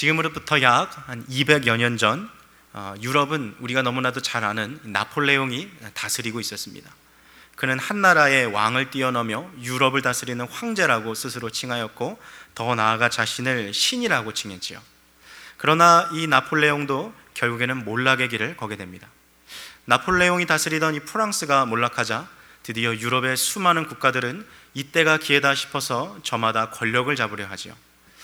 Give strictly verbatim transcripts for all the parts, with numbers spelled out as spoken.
지금으로부터 약 한 이백여 년 전 유럽은 우리가 너무나도 잘 아는 나폴레옹이 다스리고 있었습니다. 그는 한 나라의 왕을 뛰어넘어 유럽을 다스리는 황제라고 스스로 칭하였고, 더 나아가 자신을 신이라고 칭했지요. 그러나 이 나폴레옹도 결국에는 몰락의 길을 걷게 됩니다. 나폴레옹이 다스리던 이 프랑스가 몰락하자 드디어 유럽의 수많은 국가들은 이때가 기회다 싶어서 저마다 권력을 잡으려 하지요.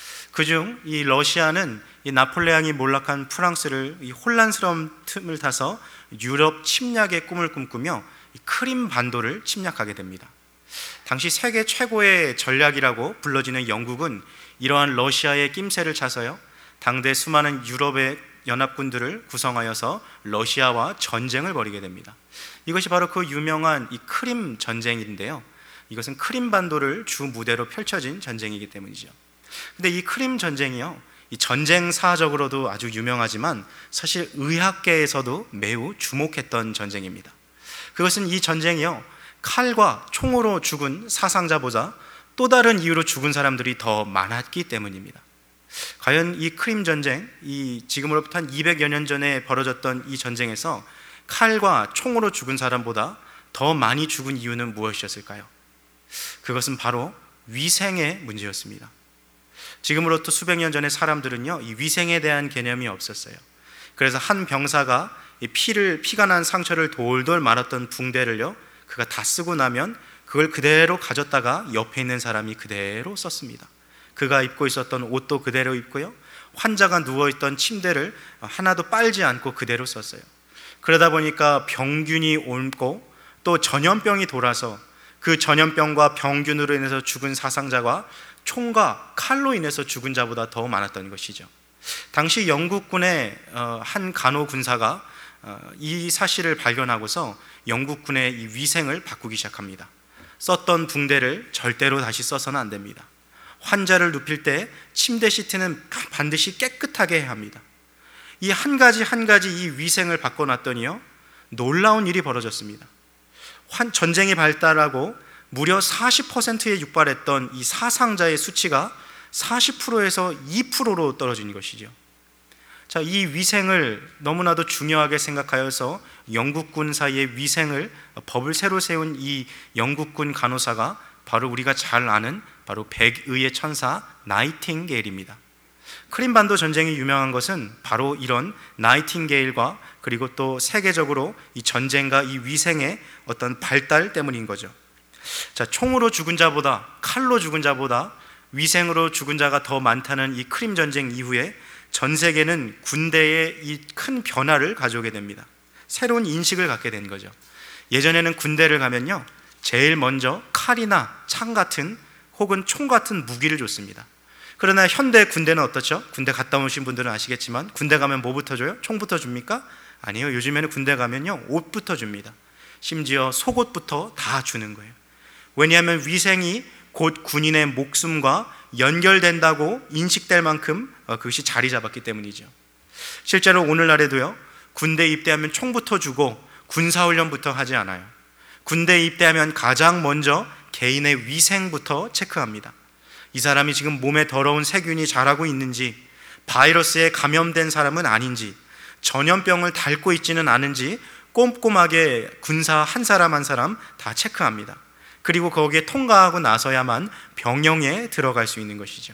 그중 이 러시아는 이 나폴레옹이 몰락한 프랑스를 이 혼란스러운 틈을 타서 유럽 침략의 꿈을 꿈꾸며 크림 반도를 침략하게 됩니다. 당시 세계 최고의 전략이라고 불러지는 영국은 이러한 러시아의 낌새를 차서요, 당대 수많은 유럽의 연합군들을 구성하여서 러시아와 전쟁을 벌이게 됩니다. 이것이 바로 그 유명한 이 크림 전쟁인데요, 이것은 크림 반도를 주 무대로 펼쳐진 전쟁이기 때문이죠. 근데 이 크림 전쟁이요, 이 전쟁사적으로도 아주 유명하지만 사실 의학계에서도 매우 주목했던 전쟁입니다. 그것은 이 전쟁이요, 칼과 총으로 죽은 사상자보다 또 다른 이유로 죽은 사람들이 더 많았기 때문입니다. 과연 이 크림 전쟁, 이 지금으로부터 한 이백여 년 전에 벌어졌던 이 전쟁에서 칼과 총으로 죽은 사람보다 더 많이 죽은 이유는 무엇이었을까요? 그것은 바로 위생의 문제였습니다. 지금으로부터 수백 년 전에 사람들은요, 이 위생에 대한 개념이 없었어요. 그래서 한 병사가 이 피를 피가 난 상처를 돌돌 말았던 붕대를요, 그가 다 쓰고 나면 그걸 그대로 가졌다가 옆에 있는 사람이 그대로 썼습니다. 그가 입고 있었던 옷도 그대로 입고요, 환자가 누워있던 침대를 하나도 빨지 않고 그대로 썼어요. 그러다 보니까 병균이 옮고 또 전염병이 돌아서 그 전염병과 병균으로 인해서 죽은 사상자가 총과 칼로 인해서 죽은 자보다 더 많았던 것이죠. 당시 영국군의 한 간호군사가 이 사실을 발견하고서 영국군의 이 위생을 바꾸기 시작합니다. 썼던 붕대를 절대로 다시 써서는 안 됩니다. 환자를 눕힐 때 침대 시트는 반드시 깨끗하게 해야 합니다. 이 한 가지 한 가지 이 위생을 바꿔놨더니요, 놀라운 일이 벌어졌습니다. 전쟁이 발달하고 무려 사십 퍼센트에 육박했던 이 사상자의 수치가 사십 퍼센트에서 이 퍼센트로 떨어진 것이죠. 자, 이 위생을 너무나도 중요하게 생각하여서 영국군 사이의 위생을 법을 새로 세운 이 영국군 간호사가 바로 우리가 잘 아는 바로 백의의 천사 나이팅게일입니다. 크림반도 전쟁이 유명한 것은 바로 이런 나이팅게일과 그리고 또 세계적으로 이 전쟁과 이 위생의 어떤 발달 때문인 거죠. 자, 총으로 죽은 자보다 칼로 죽은 자보다 위생으로 죽은 자가 더 많다는 이 크림 전쟁 이후에 전 세계는 군대의 이 큰 변화를 가져오게 됩니다. 새로운 인식을 갖게 된 거죠. 예전에는 군대를 가면요, 제일 먼저 칼이나 창 같은 혹은 총 같은 무기를 줬습니다. 그러나 현대 군대는 어떻죠? 군대 갔다 오신 분들은 아시겠지만 군대 가면 뭐부터 줘요? 총부터 줍니까? 아니요, 요즘에는 군대 가면요, 옷부터 줍니다. 심지어 속옷부터 다 주는 거예요. 왜냐하면 위생이 곧 군인의 목숨과 연결된다고 인식될 만큼 그것이 자리 잡았기 때문이죠. 실제로 오늘날에도요, 군대 입대하면 총부터 주고 군사훈련부터 하지 않아요. 군대 입대하면 가장 먼저 개인의 위생부터 체크합니다. 이 사람이 지금 몸에 더러운 세균이 자라고 있는지, 바이러스에 감염된 사람은 아닌지, 전염병을 닳고 있지는 않은지 꼼꼼하게 군사 한 사람 한 사람 다 체크합니다. 그리고 거기에 통과하고 나서야만 병영에 들어갈 수 있는 것이죠.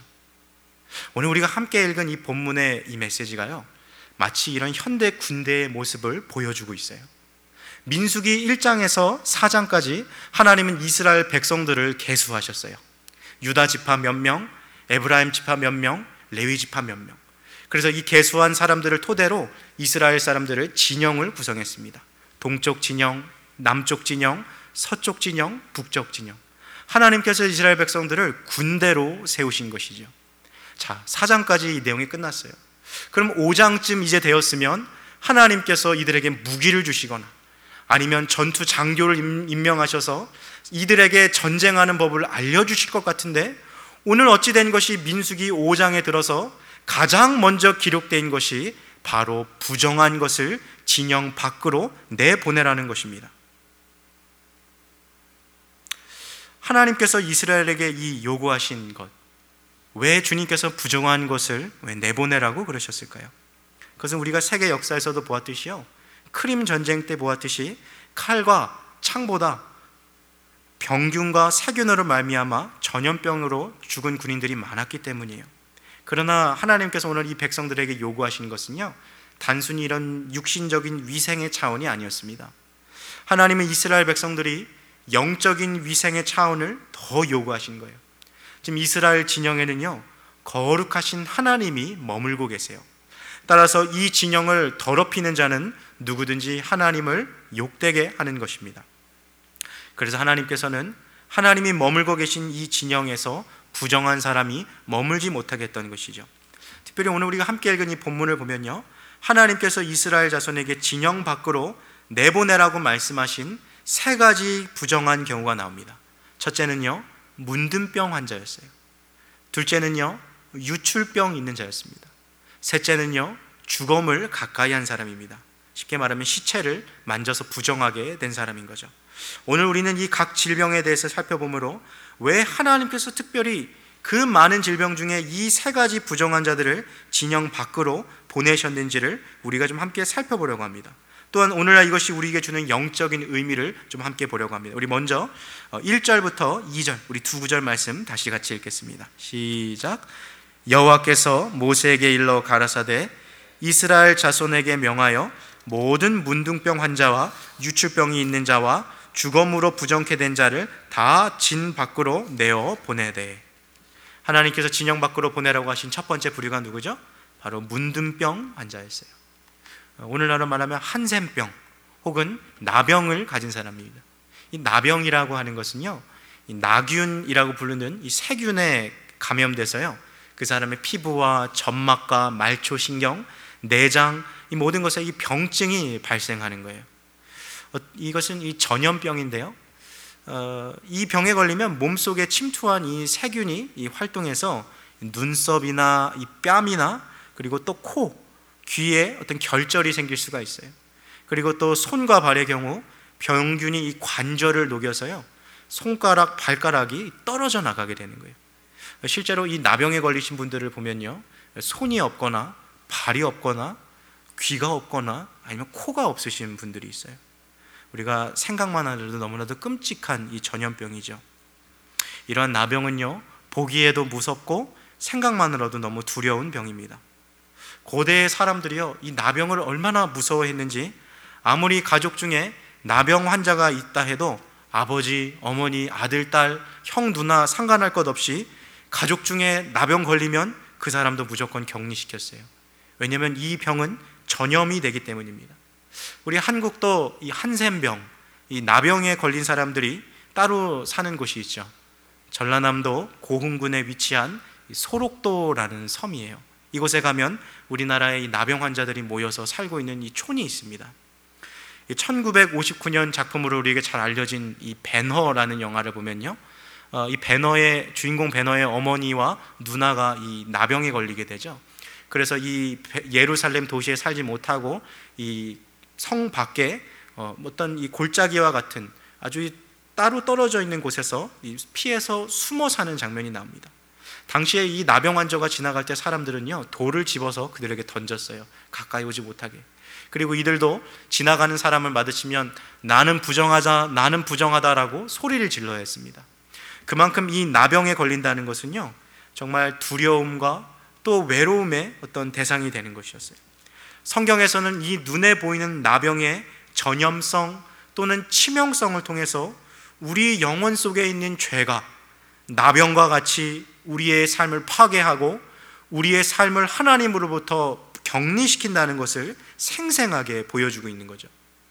오늘 우리가 함께 읽은 이 본문의 이 메시지가요, 마치 이런 현대 군대의 모습을 보여주고 있어요. 민수기 일 장에서 사 장까지 하나님은 이스라엘 백성들을 계수하셨어요. 유다 지파 몇 명, 에브라임 지파 몇 명, 레위 지파 몇 명. 그래서 이 계수한 사람들을 토대로 이스라엘 사람들을 진영을 구성했습니다. 동쪽 진영, 남쪽 진영, 서쪽 진영, 북쪽 진영. 하나님께서 이스라엘 백성들을 군대로 세우신 것이죠. 자, 사 장까지 이 내용이 끝났어요. 그럼 오 장쯤 이제 되었으면 하나님께서 이들에게 무기를 주시거나 아니면 전투 장교를 임명하셔서 이들에게 전쟁하는 법을 알려주실 것 같은데, 오늘 어찌 된 것이 민수기 오 장에 들어서 가장 먼저 기록된 것이 바로 부정한 것을 진영 밖으로 내보내라는 것입니다. 하나님께서 이스라엘에게 이 요구하신 것, 왜 주님께서 부정한 것을 왜 내보내라고 그러셨을까요? 그것은 우리가 세계 역사에서도 보았듯이요, 크림 전쟁 때 보았듯이 칼과 창보다 병균과 세균으로 말미암아 전염병으로 죽은 군인들이 많았기 때문이에요. 그러나 하나님께서 오늘 이 백성들에게 요구하신 것은요, 단순히 이런 육신적인 위생의 차원이 아니었습니다. 하나님은 이스라엘 백성들이 영적인 위생의 차원을 더 요구하신 거예요. 지금 이스라엘 진영에는요, 거룩하신 하나님이 머물고 계세요. 따라서 이 진영을 더럽히는 자는 누구든지 하나님을 욕되게 하는 것입니다. 그래서 하나님께서는 하나님이 머물고 계신 이 진영에서 부정한 사람이 머물지 못하게 했던 것이죠. 특별히 오늘 우리가 함께 읽은 이 본문을 보면요, 하나님께서 이스라엘 자손에게 진영 밖으로 내보내라고 말씀하신 세 가지 부정한 경우가 나옵니다. 첫째는요, 문둥병 환자였어요. 둘째는요, 유출병 있는 자였습니다. 셋째는요, 죽음을 가까이 한 사람입니다. 쉽게 말하면 시체를 만져서 부정하게 된 사람인 거죠. 오늘 우리는 이 각 질병에 대해서 살펴보므로 왜 하나님께서 특별히 그 많은 질병 중에 이 세 가지 부정한 자들을 진영 밖으로 보내셨는지를 우리가 좀 함께 살펴보려고 합니다. 또한 오늘날 이것이 우리에게 주는 영적인 의미를 좀 함께 보려고 합니다. 우리 먼저 일 절부터 이 절, 우리 두 구절 말씀 다시 같이 읽겠습니다. 시작. 여호와께서 모세에게 일러 가라사대 이스라엘 자손에게 명하여 모든 문둥병 환자와 유출병이 있는 자와 죽음으로 부정케 된 자를 다 진 밖으로 내어 보내되. 하나님께서 진영 밖으로 보내라고 하신 첫 번째 부류가 누구죠? 바로 문둥병 환자였어요. 오늘날로 말하면 한센병 혹은 나병을 가진 사람입니다. 이 나병이라고 하는 것은요, 이 나균이라고 부르는 이 세균에 감염돼서요, 그 사람의 피부와 점막과 말초신경, 내장, 이 모든 것에 이 병증이 발생하는 거예요. 어, 이것은 이 전염병인데요, 어, 이 병에 걸리면 몸속에 침투한 이 세균이 이 활동해서 눈썹이나 이 뺨이나 그리고 또 코, 귀에 어떤 결절이 생길 수가 있어요. 그리고 또 손과 발의 경우 병균이 이 관절을 녹여서요, 손가락, 발가락이 떨어져 나가게 되는 거예요. 실제로 이 나병에 걸리신 분들을 보면요, 손이 없거나 발이 없거나 귀가 없거나 아니면 코가 없으신 분들이 있어요. 우리가 생각만 하더라도 너무나도 끔찍한 이 전염병이죠. 이러한 나병은요, 보기에도 무섭고 생각만으로도 너무 두려운 병입니다. 고대의 사람들이요, 이 나병을 얼마나 무서워했는지 아무리 가족 중에 나병 환자가 있다 해도 아버지, 어머니, 아들, 딸, 형, 누나 상관할 것 없이 가족 중에 나병 걸리면 그 사람도 무조건 격리시켰어요. 왜냐하면 이 병은 전염이 되기 때문입니다. 우리 한국도 이 한센병, 이 나병에 걸린 사람들이 따로 사는 곳이 있죠. 전라남도 고흥군에 위치한 소록도라는 섬이에요. 이곳에 가면 우리나라의 나병 환자들이 모여서 살고 있는 이 촌이 있습니다. 천구백오십구 년 작품으로 우리에게 잘 알려진 이 배너라는 영화를 보면요, 어, 이 배너의 주인공 배너의 어머니와 누나가 이 나병에 걸리게 되죠. 그래서 이 예루살렘 도시에 살지 못하고 이 성 밖에 어, 어떤 이 골짜기와 같은 아주 따로 떨어져 있는 곳에서 피해서 숨어 사는 장면이 나옵니다. 당시에 이 나병 환자가 지나갈 때 사람들은요, 돌을 집어서 그들에게 던졌어요. 가까이 오지 못하게. 그리고 이들도 지나가는 사람을 마주치면 나는 부정하자, 나는 부정하다라고 소리를 질러야 했습니다. 그만큼 이 나병에 걸린다는 것은요, 정말 두려움과 또 외로움의 어떤 대상이 되는 것이었어요. 성경에서는 이 눈에 보이는 나병의 전염성 또는 치명성을 통해서 우리 영혼 속에 있는 죄가 나병과 같이 우리의 삶을 파괴하고 우리의 삶을 하나님으로부터 격리시킨다는 것을 생생하게 보여주고 있는 거죠.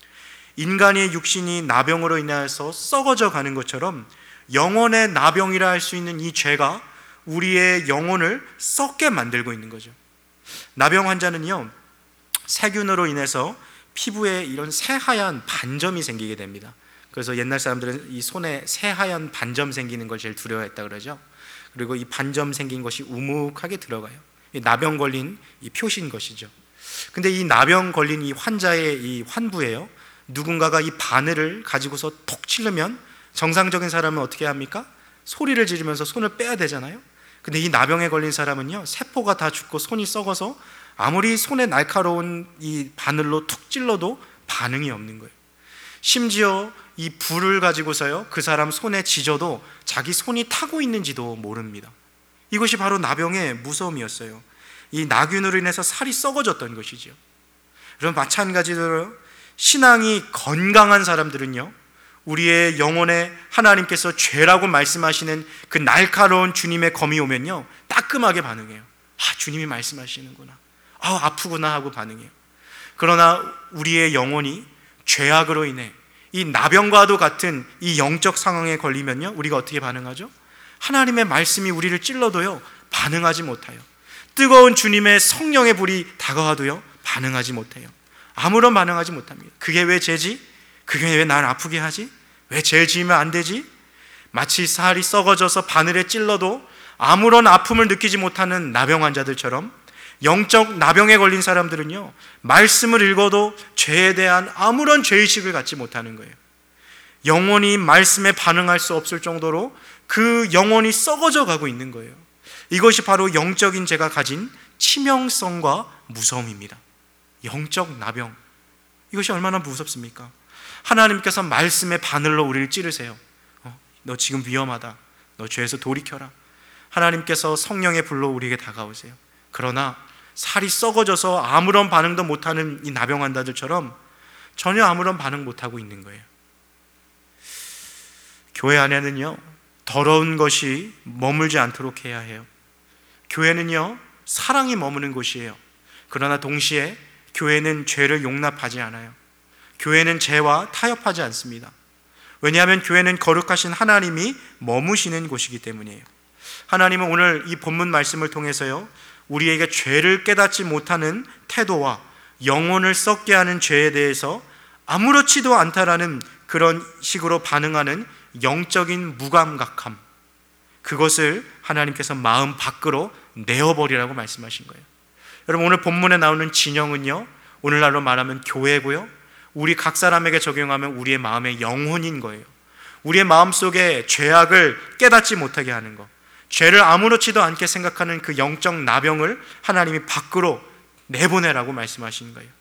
인간의 육신이 나병으로 인해서 썩어져 가는 것처럼 영혼의 나병이라 할 수 있는 이 죄가 우리의 영혼을 썩게 만들고 있는 거죠. 나병 환자는요, 세균으로 인해서 피부에 이런 새하얀 반점이 생기게 됩니다. 그래서 옛날 사람들은 이 손에 새하얀 반점 생기는 걸 제일 두려워했다 그러죠. 그리고 이 반점 생긴 것이 우묵하게 들어가요. 이 나병 걸린 이 표시인 것이죠. 근데 이 나병 걸린 이 환자의 이 환부예요, 누군가가 이 바늘을 가지고서 톡 찌르면 정상적인 사람은 어떻게 합니까? 소리를 지르면서 손을 빼야 되잖아요. 근데 이 나병에 걸린 사람은요, 세포가 다 죽고 손이 썩어서 아무리 손에 날카로운 이 바늘로 툭 찔러도 반응이 없는 거예요. 심지어 이 불을 가지고서요, 그 사람 손에 지져도 자기 손이 타고 있는지도 모릅니다. 이것이 바로 나병의 무서움이었어요. 이 나균으로 인해서 살이 썩어졌던 것이죠. 그럼 마찬가지로 신앙이 건강한 사람들은요, 우리의 영혼에 하나님께서 죄라고 말씀하시는 그 날카로운 주님의 검이 오면요, 따끔하게 반응해요. 아, 주님이 말씀하시는구나, 아, 아프구나 하고 반응해요. 그러나 우리의 영혼이 죄악으로 인해 이 나병과도 같은 이 영적 상황에 걸리면요, 우리가 어떻게 반응하죠? 하나님의 말씀이 우리를 찔러도요, 반응하지 못해요. 뜨거운 주님의 성령의 불이 다가와도요, 반응하지 못해요. 아무런 반응하지 못합니다. 그게 왜 죄지? 그게 왜 날 아프게 하지? 왜 죄 지으면 안 되지? 마치 살이 썩어져서 바늘에 찔러도 아무런 아픔을 느끼지 못하는 나병 환자들처럼 영적 나병에 걸린 사람들은요, 말씀을 읽어도 죄에 대한 아무런 죄의식을 갖지 못하는 거예요. 영혼이 말씀에 반응할 수 없을 정도로 그 영혼이 썩어져 가고 있는 거예요. 이것이 바로 영적인 죄가 가진 치명성과 무서움입니다. 영적 나병, 이것이 얼마나 무섭습니까? 하나님께서 말씀의 바늘로 우리를 찌르세요. 어, 너 지금 위험하다, 너 죄에서 돌이켜라. 하나님께서 성령의 불로 우리에게 다가오세요. 그러나 살이 썩어져서 아무런 반응도 못하는 이 나병 환자들처럼 전혀 아무런 반응 못하고 있는 거예요. 교회 안에는요, 더러운 것이 머물지 않도록 해야 해요. 교회는요, 사랑이 머무는 곳이에요. 그러나 동시에 교회는 죄를 용납하지 않아요. 교회는 죄와 타협하지 않습니다. 왜냐하면 교회는 거룩하신 하나님이 머무시는 곳이기 때문이에요. 하나님은 오늘 이 본문 말씀을 통해서요, 우리에게 죄를 깨닫지 못하는 태도와 영혼을 썩게 하는 죄에 대해서 아무렇지도 않다라는 그런 식으로 반응하는 영적인 무감각함, 그것을 하나님께서 마음 밖으로 내어버리라고 말씀하신 거예요. 여러분, 오늘 본문에 나오는 진영은요, 오늘날로 말하면 교회고요, 우리 각 사람에게 적용하면 우리의 마음의 영혼인 거예요. 우리의 마음속에 죄악을 깨닫지 못하게 하는 것, 죄를 아무렇지도 않게 생각하는 그 영적 나병을 하나님이 밖으로 내보내라고 말씀하신 거예요.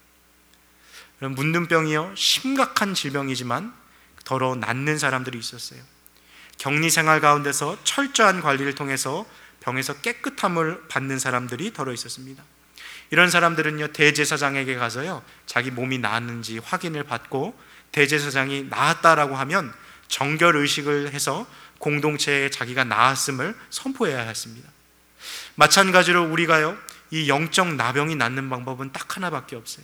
문둥병이요, 심각한 질병이지만 더러 낫는 사람들이 있었어요. 격리 생활 가운데서 철저한 관리를 통해서 병에서 깨끗함을 받는 사람들이 더러 있었습니다. 이런 사람들은요, 대제사장에게 가서요, 자기 몸이 나았는지 확인을 받고 대제사장이 나았다라고 하면 정결의식을 해서 공동체에 자기가 나았음을 선포해야 했습니다. 마찬가지로 우리가요, 이 영적 나병이 낫는 방법은 딱 하나밖에 없어요.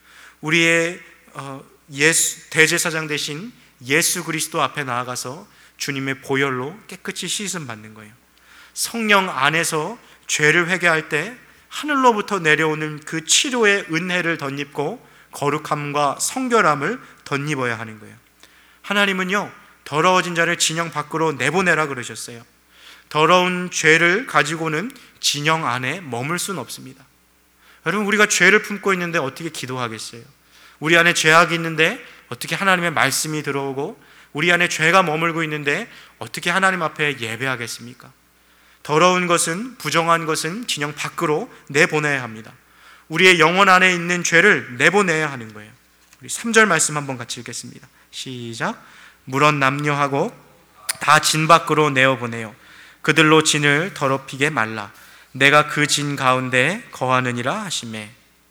우리의 어, 예수, 대제사장 대신 예수 그리스도 앞에 나아가서 주님의 보혈로 깨끗이 씻음 받는 거예요. 성령 안에서 죄를 회개할 때 하늘로부터 내려오는 그 치료의 은혜를 덧입고 거룩함과 성결함을 덧입어야 하는 거예요. 하나님은요, 더러워진 자를 진영 밖으로 내보내라 그러셨어요. 더러운 죄를 가지고는 진영 안에 머물 수는 없습니다. 여러분, 우리가 죄를 품고 있는데 어떻게 기도하겠어요? 우리 안에 죄악이 있는데 어떻게 하나님의 말씀이 들어오고, 우리 안에 죄가 머물고 있는데 어떻게 하나님 앞에 예배하겠습니까? 더러운 것은, 부정한 것은 진영 밖으로 내보내야 합니다. 우리의 영혼 안에 있는 죄를 내보내야 하는 거예요. 우리 삼 절 말씀 한번 같이 읽겠습니다. 시작. 물론 남녀하고 다 진 밖으로 내어보내요. 그들로 진을 더럽히게 말라. 내가 그 진 가운데 거하느니라 하시매.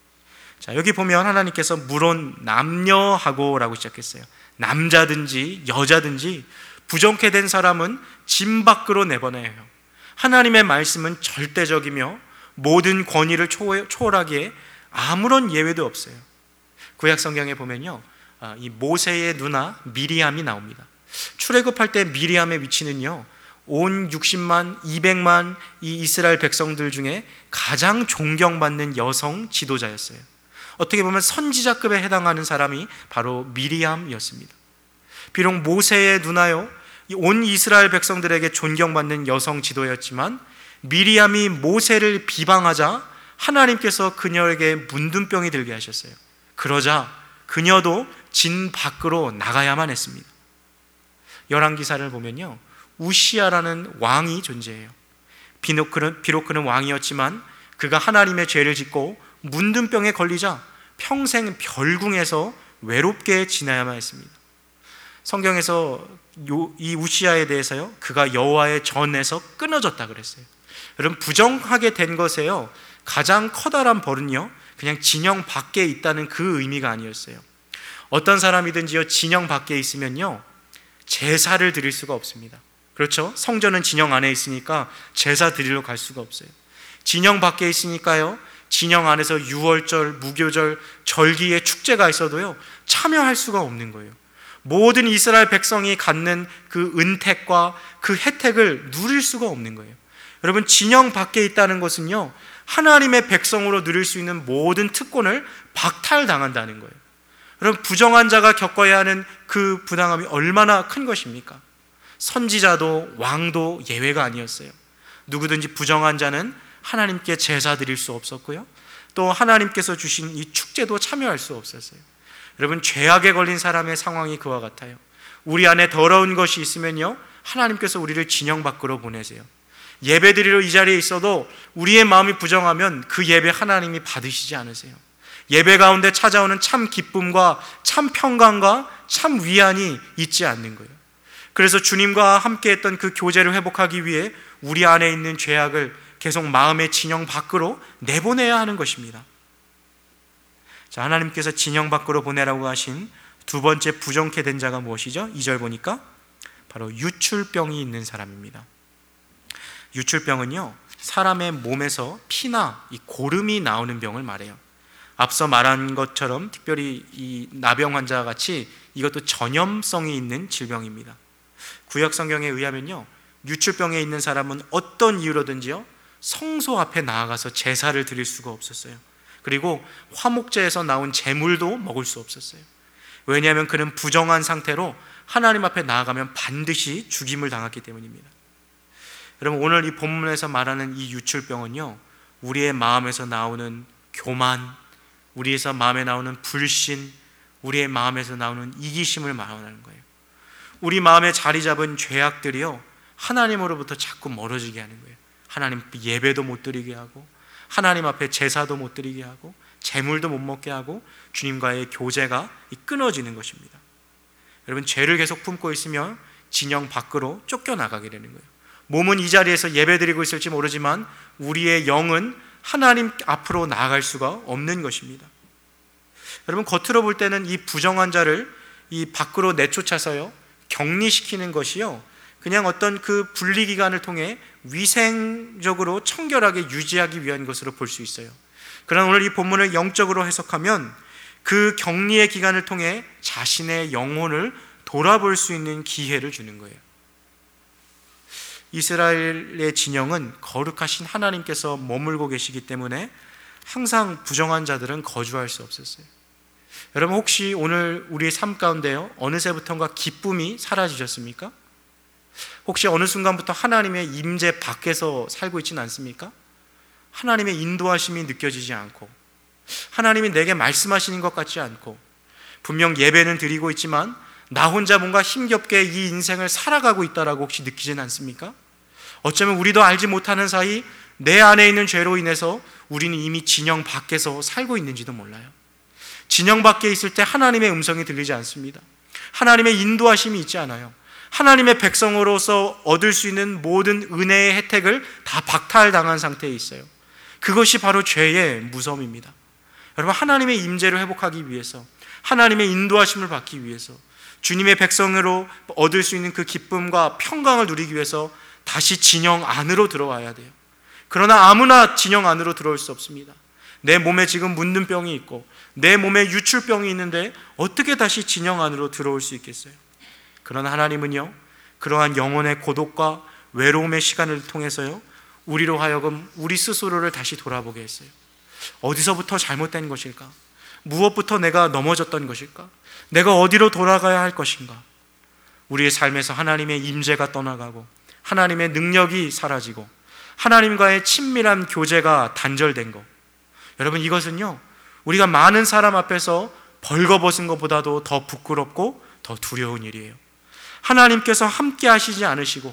자, 여기 보면 하나님께서 물론 남녀하고 라고 시작했어요. 남자든지 여자든지 부정케 된 사람은 진 밖으로 내보내야 해요. 하나님의 말씀은 절대적이며 모든 권위를 초월하기에 아무런 예외도 없어요. 구약 성경에 보면요, 이 모세의 누나 미리암이 나옵니다. 출애굽할 때 미리암의 위치는요, 온 육십만, 이백만 이 이스라엘 백성들 중에 가장 존경받는 여성 지도자였어요. 어떻게 보면 선지자급에 해당하는 사람이 바로 미리암이었습니다. 비록 모세의 누나요, 온 이스라엘 백성들에게 존경받는 여성 지도였지만 미리암이 모세를 비방하자 하나님께서 그녀에게 문둥병이 들게 하셨어요. 그러자 그녀도 진 밖으로 나가야만 했습니다. 열왕기사를 보면요, 우시아라는 왕이 존재해요. 비록 그는, 비록 그는 왕이었지만 그가 하나님의 죄를 짓고 문둥병에 걸리자 평생 별궁에서 외롭게 지내야만 했습니다. 성경에서 요, 이 우시아에 대해서요, 그가 여호와의 전에서 끊어졌다 그랬어요. 여러분, 부정하게 된 것에요 가장 커다란 벌은요 그냥 진영 밖에 있다는 그 의미가 아니었어요. 어떤 사람이든지요 진영 밖에 있으면요 제사를 드릴 수가 없습니다. 그렇죠? 성전은 진영 안에 있으니까 제사 드리러 갈 수가 없어요. 진영 밖에 있으니까요 진영 안에서 유월절, 무교절, 절기의 축제가 있어도요 참여할 수가 없는 거예요. 모든 이스라엘 백성이 갖는 그 은택과 그 혜택을 누릴 수가 없는 거예요. 여러분, 진영 밖에 있다는 것은요 하나님의 백성으로 누릴 수 있는 모든 특권을 박탈당한다는 거예요. 여러분, 부정한 자가 겪어야 하는 그 부당함이 얼마나 큰 것입니까? 선지자도 왕도 예외가 아니었어요. 누구든지 부정한 자는 하나님께 제사 드릴 수 없었고요, 또 하나님께서 주신 이 축제도 참여할 수 없었어요. 여러분, 죄악에 걸린 사람의 상황이 그와 같아요. 우리 안에 더러운 것이 있으면요 하나님께서 우리를 진영 밖으로 보내세요. 예배 드리러 이 자리에 있어도 우리의 마음이 부정하면 그 예배 하나님이 받으시지 않으세요. 예배 가운데 찾아오는 참 기쁨과 참 평강과 참 위안이 있지 않는 거예요. 그래서 주님과 함께 했던 그 교제를 회복하기 위해 우리 안에 있는 죄악을 계속 마음의 진영 밖으로 내보내야 하는 것입니다. 자, 하나님께서 진영 밖으로 보내라고 하신 두 번째 부정케 된 자가 무엇이죠? 이 절 보니까 바로 유출병이 있는 사람입니다. 유출병은요 사람의 몸에서 피나 이 고름이 나오는 병을 말해요. 앞서 말한 것처럼 특별히 이 나병 환자와 같이 이것도 전염성이 있는 질병입니다. 구약 성경에 의하면요 유출병에 있는 사람은 어떤 이유로든지요 성소 앞에 나아가서 제사를 드릴 수가 없었어요. 그리고 화목제에서 나온 제물도 먹을 수 없었어요. 왜냐하면 그는 부정한 상태로 하나님 앞에 나아가면 반드시 죽임을 당했기 때문입니다. 여러분, 오늘 이 본문에서 말하는 이 유출병은요 우리의 마음에서 나오는 교만, 우리에서 마음에 나오는 불신, 우리의 마음에서 나오는 이기심을 말하는 거예요. 우리 마음에 자리 잡은 죄악들이요 하나님으로부터 자꾸 멀어지게 하는 거예요. 하나님 예배도 못 드리게 하고, 하나님 앞에 제사도 못 드리게 하고, 제물도 못 먹게 하고, 주님과의 교제가 끊어지는 것입니다. 여러분, 죄를 계속 품고 있으면 진영 밖으로 쫓겨나가게 되는 거예요. 몸은 이 자리에서 예배드리고 있을지 모르지만 우리의 영은 하나님 앞으로 나아갈 수가 없는 것입니다. 여러분, 겉으로 볼 때는 이 부정한 자를 이 밖으로 내쫓아서요 격리시키는 것이요 그냥 어떤 그 분리기간을 통해 위생적으로 청결하게 유지하기 위한 것으로 볼 수 있어요. 그러나 오늘 이 본문을 영적으로 해석하면 그 격리의 기간을 통해 자신의 영혼을 돌아볼 수 있는 기회를 주는 거예요. 이스라엘의 진영은 거룩하신 하나님께서 머물고 계시기 때문에 항상 부정한 자들은 거주할 수 없었어요. 여러분, 혹시 오늘 우리의 삶 가운데요 어느새부턴가 기쁨이 사라지셨습니까? 혹시 어느 순간부터 하나님의 임재 밖에서 살고 있지는 않습니까? 하나님의 인도하심이 느껴지지 않고, 하나님이 내게 말씀하시는 것 같지 않고, 분명 예배는 드리고 있지만 나 혼자 뭔가 힘겹게 이 인생을 살아가고 있다라고 혹시 느끼지는 않습니까? 어쩌면 우리도 알지 못하는 사이 내 안에 있는 죄로 인해서 우리는 이미 진영 밖에서 살고 있는지도 몰라요. 진영 밖에 있을 때 하나님의 음성이 들리지 않습니다. 하나님의 인도하심이 있지 않아요. 하나님의 백성으로서 얻을 수 있는 모든 은혜의 혜택을 다 박탈당한 상태에 있어요. 그것이 바로 죄의 무서움입니다. 여러분, 하나님의 임재를 회복하기 위해서, 하나님의 인도하심을 받기 위해서, 주님의 백성으로 얻을 수 있는 그 기쁨과 평강을 누리기 위해서 다시 진영 안으로 들어와야 돼요. 그러나 아무나 진영 안으로 들어올 수 없습니다. 내 몸에 지금 문둥병이 있고 내 몸에 유출병이 있는데 어떻게 다시 진영 안으로 들어올 수 있겠어요? 그러나 하나님은요 그러한 영혼의 고독과 외로움의 시간을 통해서요 우리로 하여금 우리 스스로를 다시 돌아보게 했어요. 어디서부터 잘못된 것일까? 무엇부터 내가 넘어졌던 것일까? 내가 어디로 돌아가야 할 것인가? 우리의 삶에서 하나님의 임재가 떠나가고 하나님의 능력이 사라지고 하나님과의 친밀한 교제가 단절된 것, 여러분, 이것은요 우리가 많은 사람 앞에서 벌거벗은 것보다도 더 부끄럽고 더 두려운 일이에요. 하나님께서 함께 하시지 않으시고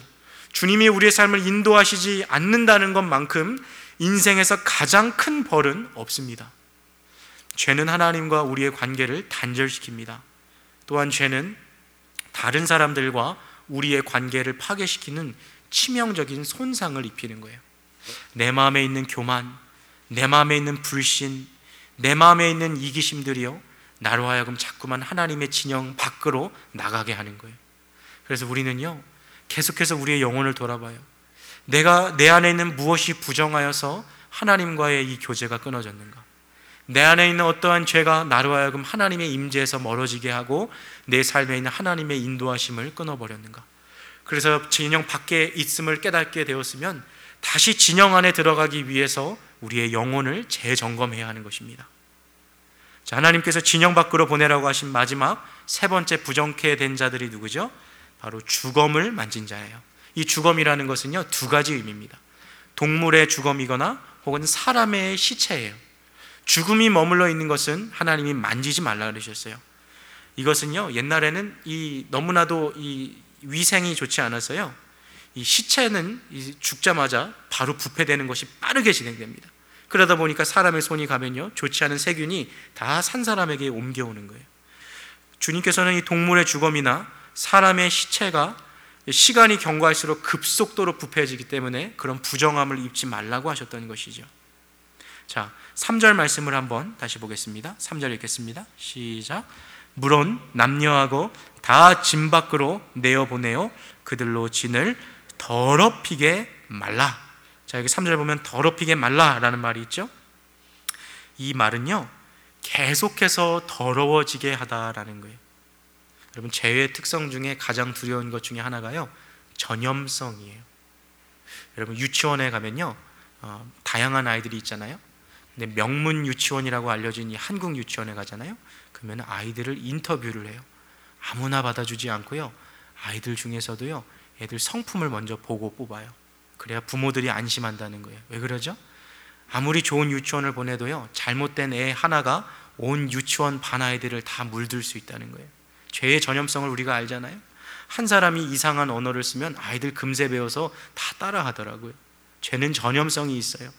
주님이 우리의 삶을 인도하시지 않는다는 것만큼 인생에서 가장 큰 벌은 없습니다. 죄는 하나님과 우리의 관계를 단절시킵니다. 또한 죄는 다른 사람들과 우리의 관계를 파괴시키는 치명적인 손상을 입히는 거예요. 내 마음에 있는 교만, 내 마음에 있는 불신, 내 마음에 있는 이기심들이요, 나로 하여금 자꾸만 하나님의 진영 밖으로 나가게 하는 거예요. 그래서 우리는요, 계속해서 우리의 영혼을 돌아봐요. 내가 내 안에 있는 무엇이 부정하여서 하나님과의 이 교제가 끊어졌는가? 내 안에 있는 어떠한 죄가 나로 하여금 하나님의 임재에서 멀어지게 하고 내 삶에 있는 하나님의 인도하심을 끊어버렸는가? 그래서 진영 밖에 있음을 깨닫게 되었으면 다시 진영 안에 들어가기 위해서 우리의 영혼을 재점검해야 하는 것입니다. 자, 하나님께서 진영 밖으로 보내라고 하신 마지막 세 번째 부정케 된 자들이 누구죠? 바로 주검을 만진 자예요. 이 주검이라는 것은요, 두 가지 의미입니다. 동물의 주검이거나 혹은 사람의 시체예요. 죽음이 머물러 있는 것은 하나님이 만지지 말라 그러셨어요. 이것은요, 옛날에는 이 너무나도 이 위생이 좋지 않아서요, 이 시체는 죽자마자 바로 부패되는 것이 빠르게 진행됩니다. 그러다 보니까 사람의 손이 가면요, 좋지 않은 세균이 다 산 사람에게 옮겨오는 거예요. 주님께서는 이 동물의 주검이나 사람의 시체가 시간이 경과할수록 급속도로 부패해지기 때문에 그런 부정함을 입지 말라고 하셨던 것이죠. 자, 삼 절 말씀을 한번 다시 보겠습니다. 삼 절 읽겠습니다. 시작. 물론 남녀하고 다 진 밖으로 내어보내어 그들로 진을 더럽히게 말라. 자, 여기 삼 절 보면 더럽히게 말라라는 말이 있죠. 이 말은요, 계속해서 더러워지게 하다라는 거예요. 여러분, 죄의 특성 중에 가장 두려운 것 중에 하나가요, 전염성이에요. 여러분, 유치원에 가면요, 어, 다양한 아이들이 있잖아요. 근데 명문 유치원이라고 알려진 이 한국 유치원에 가잖아요. 그러면 아이들을 인터뷰를 해요. 아무나 받아주지 않고요, 아이들 중에서도요, 애들 성품을 먼저 보고 뽑아요. 그래야 부모들이 안심한다는 거예요. 왜 그러죠? 아무리 좋은 유치원을 보내도요, 잘못된 애 하나가 온 유치원 반 아이들을 다 물들 수 있다는 거예요. 죄의 전염성을 우리가 알잖아요. 한 사람이 이상한 언어를 쓰면 아이들 금세 배워서 다 따라 하더라고요. 죄는 전염성이 있어요.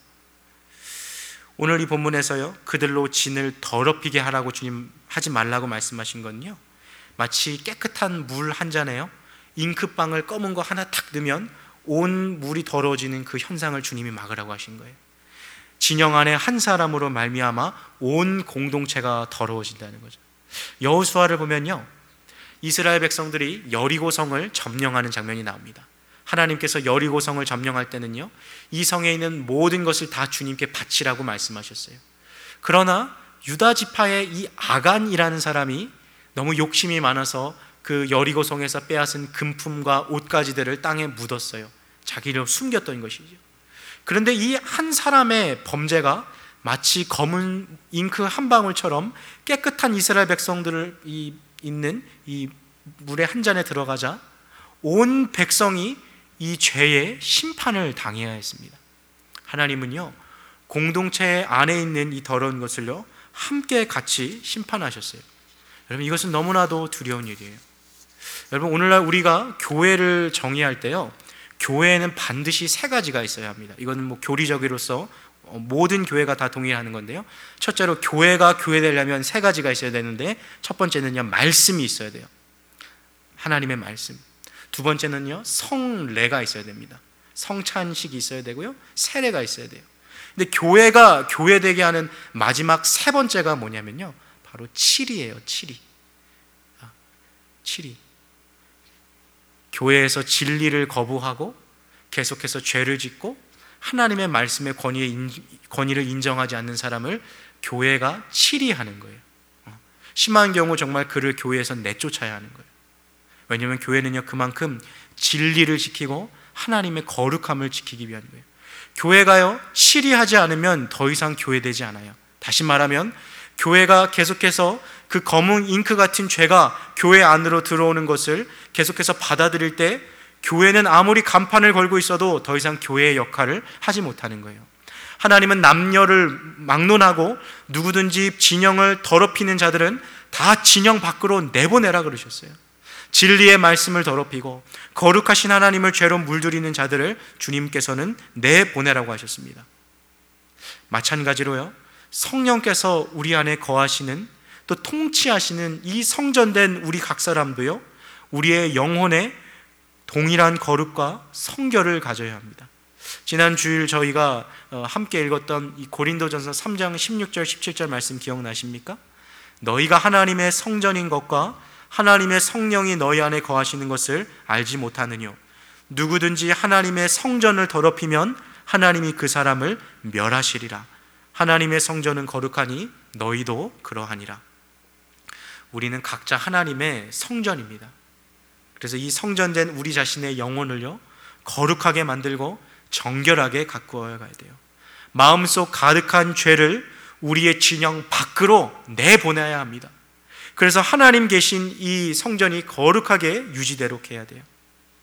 오늘 이 본문에서요, 그들로 진을 더럽히게 하라고 주님 하지 말라고 말씀하신 건요, 마치 깨끗한 물 한 잔에요, 잉크빵을 검은 거 하나 탁 넣으면 온 물이 더러워지는 그 현상을 주님이 막으라고 하신 거예요. 진영 안에 한 사람으로 말미암아 온 공동체가 더러워진다는 거죠. 여호수아를 보면요, 이스라엘 백성들이 여리고성을 점령하는 장면이 나옵니다. 하나님께서 여리고성을 점령할 때는요, 이 성에 있는 모든 것을 다 주님께 바치라고 말씀하셨어요. 그러나 유다 지파의 이 아간이라는 사람이 너무 욕심이 많아서 그 여리고성에서 빼앗은 금품과 옷가지들을 땅에 묻었어요. 자기를 숨겼던 것이죠. 그런데 이 한 사람의 범죄가 마치 검은 잉크 한 방울처럼 깨끗한 이스라엘 백성들을 이 있는 이 물의 한 잔에 들어가자 온 백성이 이 죄의 심판을 당해야 했습니다. 하나님은요, 공동체 안에 있는 이 더러운 것을요, 함께 같이 심판하셨어요. 여러분, 이것은 너무나도 두려운 일이에요. 여러분, 오늘날 우리가 교회를 정의할 때요, 교회에는 반드시 세 가지가 있어야 합니다. 이거는 뭐 교리적으로서 모든 교회가 다 동의하는 건데요, 첫째로 교회가 교회 되려면 세 가지가 있어야 되는데, 첫 번째는요, 말씀이 있어야 돼요. 하나님의 말씀. 두 번째는요, 성례가 있어야 됩니다. 성찬식이 있어야 되고요, 세례가 있어야 돼요. 근데 교회가 교회되게 하는 마지막 세 번째가 뭐냐면요, 바로 칠이에요. 칠이. 아, 칠이. 교회에서 진리를 거부하고 계속해서 죄를 짓고 하나님의 말씀의 권위에 권위를 인정하지 않는 사람을 교회가 치리하는 거예요. 심한 경우 정말 그를 교회에서 내쫓아야 하는 거예요. 왜냐하면 교회는요, 그만큼 진리를 지키고 하나님의 거룩함을 지키기 위한 거예요. 교회가요, 치리하지 않으면 더 이상 교회되지 않아요. 다시 말하면 교회가 계속해서 그 검은 잉크 같은 죄가 교회 안으로 들어오는 것을 계속해서 받아들일 때 교회는 아무리 간판을 걸고 있어도 더 이상 교회의 역할을 하지 못하는 거예요. 하나님은 남녀를 막론하고 누구든지 진영을 더럽히는 자들은 다 진영 밖으로 내보내라 그러셨어요. 진리의 말씀을 더럽히고 거룩하신 하나님을 죄로 물들이는 자들을 주님께서는 내보내라고 하셨습니다. 마찬가지로요, 성령께서 우리 안에 거하시는, 또 통치하시는 이 성전된 우리 각 사람도요, 우리의 영혼에 동일한 거룩과 성결을 가져야 합니다. 지난 주일 저희가 함께 읽었던 이 고린도전서 삼 장 십육 절 십칠 절 말씀 기억나십니까? 너희가 하나님의 성전인 것과 하나님의 성령이 너희 안에 거하시는 것을 알지 못하느뇨. 누구든지 하나님의 성전을 더럽히면 하나님이 그 사람을 멸하시리라. 하나님의 성전은 거룩하니 너희도 그러하니라. 우리는 각자 하나님의 성전입니다. 그래서 이 성전된 우리 자신의 영혼을요, 거룩하게 만들고 정결하게 가꾸어 가야 돼요. 마음속 가득한 죄를 우리의 진영 밖으로 내보내야 합니다. 그래서 하나님 계신 이 성전이 거룩하게 유지되도록 해야 돼요.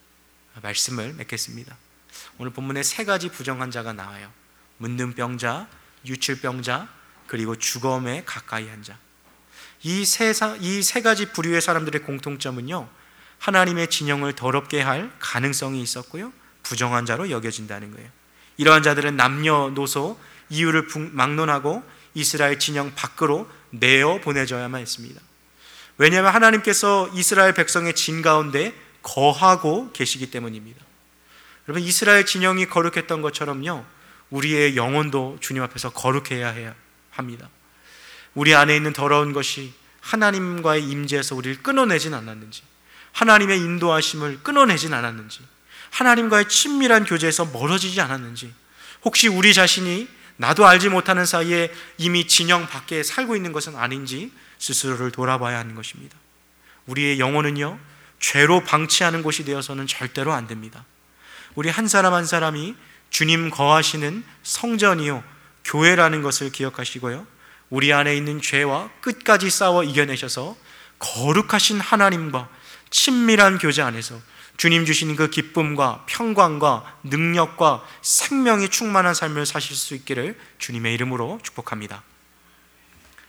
말씀을 맺겠습니다. 오늘 본문에 세 가지 부정한 자가 나와요. 문둥병자, 유출병자, 그리고 죽음에 가까이 한 자. 이 세 이 세 가지 부류의 사람들의 공통점은요, 하나님의 진영을 더럽게 할 가능성이 있었고요, 부정한 자로 여겨진다는 거예요. 이러한 자들은 남녀노소 이유를 막론하고 이스라엘 진영 밖으로 내어 보내져야만 했습니다. 왜냐하면 하나님께서 이스라엘 백성의 진 가운데 거하고 계시기 때문입니다. 여러분, 이스라엘 진영이 거룩했던 것처럼요, 우리의 영혼도 주님 앞에서 거룩해야 해야 합니다. 우리 안에 있는 더러운 것이 하나님과의 임재에서 우리를 끊어내진 않았는지, 하나님의 인도하심을 끊어내진 않았는지, 하나님과의 친밀한 교제에서 멀어지지 않았는지, 혹시 우리 자신이 나도 알지 못하는 사이에 이미 진영 밖에 살고 있는 것은 아닌지 스스로를 돌아봐야 하는 것입니다. 우리의 영혼은요, 죄로 방치하는 곳이 되어서는 절대로 안 됩니다. 우리 한 사람 한 사람이 주님 거하시는 성전이요, 교회라는 것을 기억하시고요, 우리 안에 있는 죄와 끝까지 싸워 이겨내셔서 거룩하신 하나님과 친밀한 교제 안에서 주님 주신 그 기쁨과 평강과 능력과 생명이 충만한 삶을 사실 수 있기를 주님의 이름으로 축복합니다.